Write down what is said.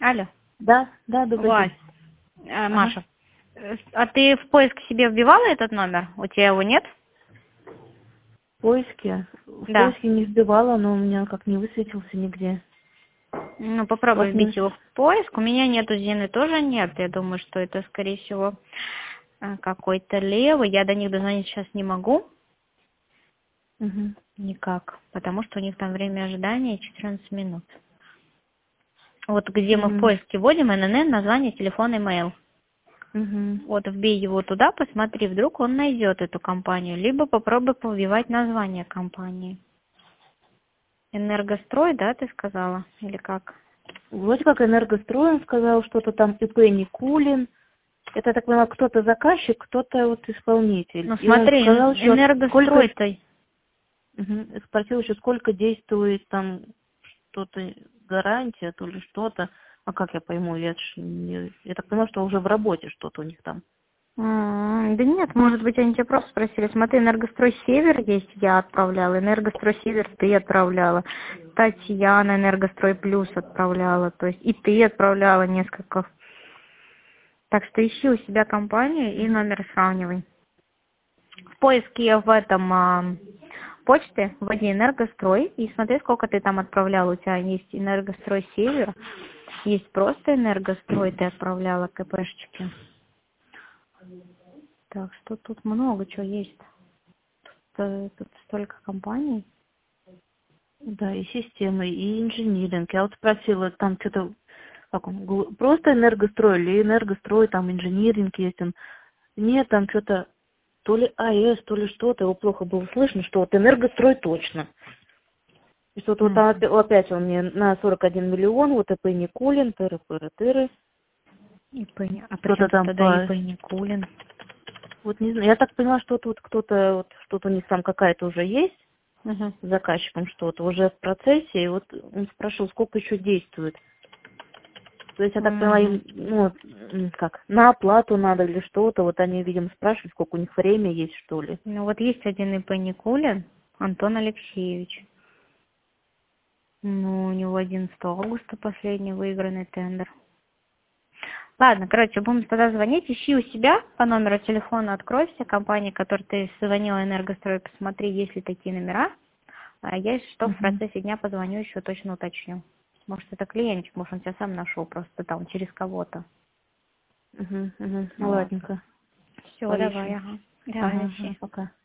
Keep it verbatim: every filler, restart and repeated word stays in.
Алло. Да, да, добрый Вась, день. э, Ага. Маша, э, а ты в поиск себе вбивала этот номер? У тебя его нет? В поиске. В Да. поиске не вбивала, но у меня как не высветился нигде. Ну, У вас попробуй не... вбить его в поиск. У меня нету, Зины тоже нет. Я думаю, что это, скорее всего, э, какой-то левый. Я до них дозвонить сейчас не могу. Угу. Никак. Потому что у них там время ожидания четырнадцать минут. Вот где мы в Угу. поиске вводим эн эн эн, название, телефон, имейл. Угу. Вот вбей его туда, посмотри, вдруг он найдет эту компанию. Либо попробуй повбивать название компании. Энергострой, да, ты сказала? Или как? Вроде как энергострой, он сказал, что-то там ИП Никулин. Это, я так поняла, кто-то заказчик, кто-то вот исполнитель. Ну И он смотри, сказал еще, сколько... энергострой-то. Угу. Спросил еще, сколько действует там что-то, гарантия, то ли что-то. А как я пойму, я, ж не... я так поняла, что уже в работе что-то у них там. М, Да нет, может быть, они тебя просто спросили. Смотри, энергострой Север есть, я отправляла. Энергострой Север ты отправляла. Татьяна энергострой плюс отправляла. То есть и ты отправляла несколько. Так что ищи у себя компанию и номер сравнивай. В поиске в этом а, почте вводи энергострой и смотри, сколько ты там отправляла. У тебя есть энергострой Север, есть просто энергострой, ты отправляла КПшечки. Так что тут много чего есть. Тут, э, тут столько компаний. Да, и системы, и инжиниринг. Я вот спросила, там что-то, как он, гл- просто энергострой или энергострой, там инжиниринг есть он. Нет, там что-то, то ли АЭС, то ли что-то, его плохо было слышно, что вот энергострой точно. И что-то вот там Мгм. опя- опять он мне на сорок один миллион, вот ИП Никулин, тыры-пыры-тыры, ИП, не- а что-то причем тут там тогда ИП по... Никулин? Вот не знаю, я так поняла, что тут кто-то, вот что-то у них там какая-то уже есть, Мгм. с заказчиком что-то, уже в процессе, и вот он спрашивал, сколько еще действует. То есть, я так поняла, Мгм. им, ну, м, как, на оплату надо или что-то, вот они, видимо, спрашивают, сколько у них время есть, что ли. Ну вот есть один ИП Никулин, Антон Алексеевич. Ну, у него одиннадцатого августа последний выигранный тендер. Ладно, короче, будем тогда звонить. Ищи у себя по номеру телефона, открой все компании, которые ты звонила, Энергострой, посмотри, есть ли такие номера. А я, если что, в Угу. процессе дня позвоню, еще точно уточню. Может, это клиентик, может, он тебя сам нашел просто там через кого-то. Угу, угу. Ну, Вот. ладненько, Все, давай, поищем. ага. Давай, Ага, ага, ищи. пока.